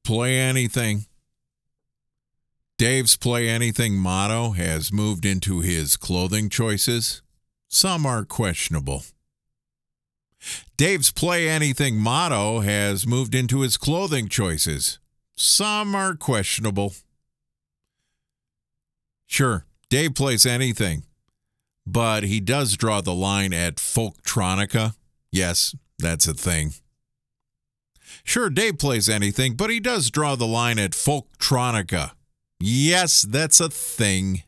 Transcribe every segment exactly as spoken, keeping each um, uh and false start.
Play anything. Dave's Play Anything motto has moved into his clothing choices. Some are questionable. Dave's Play Anything motto has moved into his clothing choices. Some are questionable. Sure, Dave plays anything, but he does draw the line at folktronica. Yes, that's a thing. Sure, Dave plays anything, but he does draw the line at folktronica. Yes, that's a thing.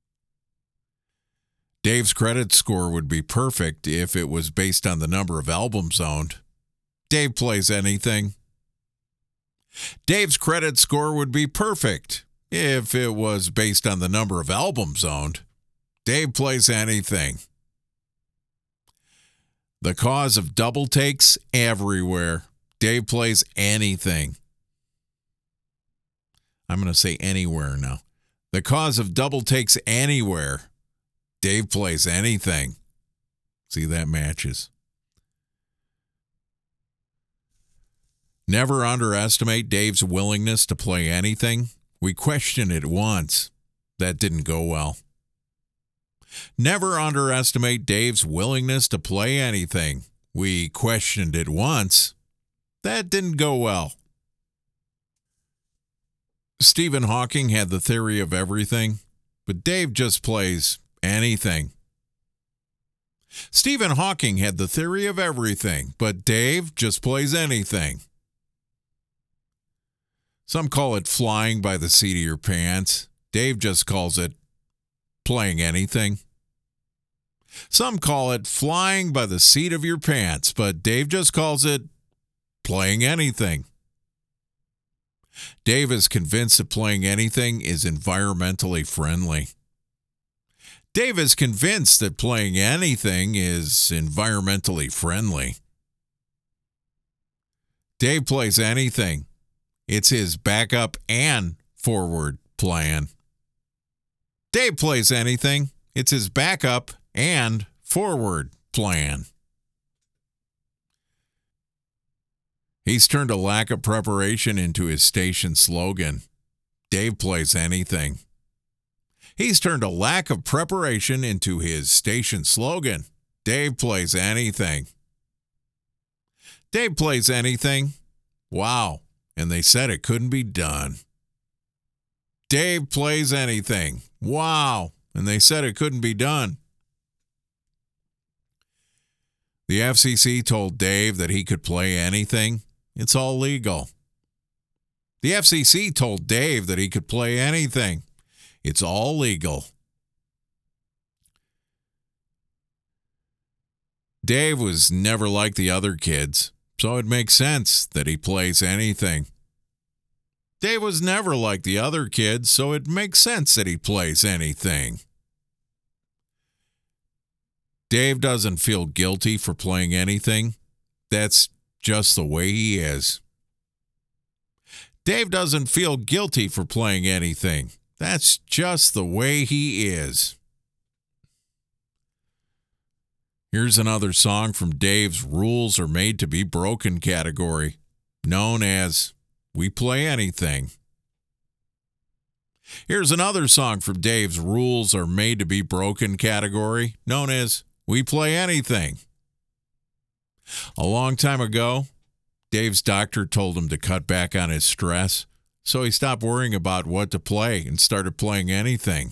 Dave's credit score would be perfect if it was based on the number of albums owned. Dave plays anything. Dave's credit score would be perfect if it was based on the number of albums owned. Dave plays anything. The cause of double takes everywhere. Dave plays anything. I'm going to say anywhere now. The cause of double takes anywhere. Dave plays anything. See, that matches. Never underestimate Dave's willingness to play anything. We questioned it once. That didn't go well. Never underestimate Dave's willingness to play anything. We questioned it once. That didn't go well. Stephen Hawking had the theory of everything, but Dave just plays anything. Stephen Hawking had the theory of everything, but Dave just plays anything. Some call it flying by the seat of your pants. Dave just calls it playing anything. Some call it flying by the seat of your pants, but Dave just calls it playing anything. Dave is convinced that playing anything is environmentally friendly. Dave is convinced that playing anything is environmentally friendly. Dave plays anything. It's his backup and forward plan. Dave plays anything. It's his backup and forward plan. He's turned a lack of preparation into his station slogan. Dave plays anything. He's turned a lack of preparation into his station slogan. Dave plays anything. Dave plays anything. Wow. And they said it couldn't be done. Dave plays anything. Wow. And they said it couldn't be done. The F C C told Dave that he could play anything. It's all legal. The F C C told Dave that he could play anything. It's all legal. Dave was never like the other kids, so it makes sense that he plays anything. Dave was never like the other kids, so it makes sense that he plays anything. Dave doesn't feel guilty for playing anything. That's just the way he is. Dave doesn't feel guilty for playing anything. That's just the way he is. Here's another song from Dave's Rules Are Made to Be Broken category, known as We Play Anything. Here's another song from Dave's Rules Are Made to Be Broken category, known as We Play Anything. A long time ago, Dave's doctor told him to cut back on his stress, so he stopped worrying about what to play and started playing anything.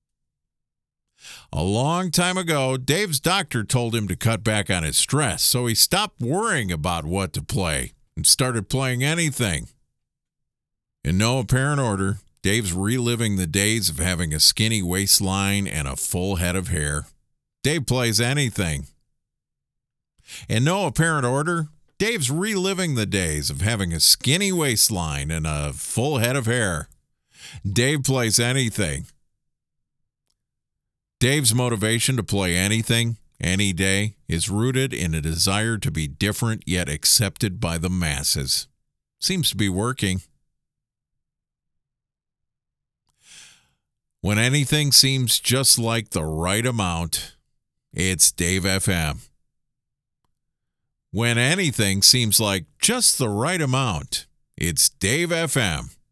A long time ago, Dave's doctor told him to cut back on his stress, so he stopped worrying about what to play and started playing anything. In no apparent order, Dave's reliving the days of having a skinny waistline and a full head of hair. Dave plays anything. In no apparent order, Dave's reliving the days of having a skinny waistline and a full head of hair. Dave plays anything. Dave's motivation to play anything, any day, is rooted in a desire to be different yet accepted by the masses. Seems to be working. When anything seems just like the right amount, it's Dave F M. When anything seems like just the right amount, It's Dave F M.